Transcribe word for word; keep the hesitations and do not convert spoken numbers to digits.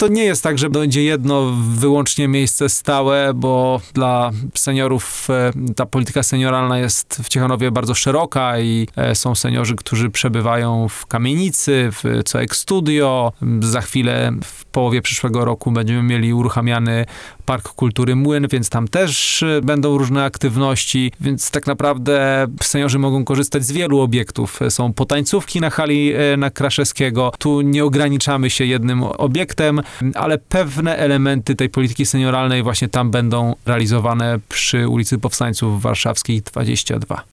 to nie jest tak, że będzie jedno wyłącznie miejsce stałe, bo dla seniorów ta polityka senioralna jest w Ciechanowie bardzo szeroka i są seniorzy, którzy przebywają w kamienicy, w Coex Studio. Za chwilę, w połowie przyszłego roku będziemy mieli uruchamiany Park Kultury Młyn, więc tam też będą różne aktywności, więc tak naprawdę seniorzy mogą korzystać z wielu obiektów. Są potańcówki na hali na Kraszewskiego. Tu nie ograniczamy się jednym obiektem, ale pewne elementy tej polityki senioralnej właśnie tam będą realizowane przy ulicy Powstańców Warszawskiej dwadzieścia dwa.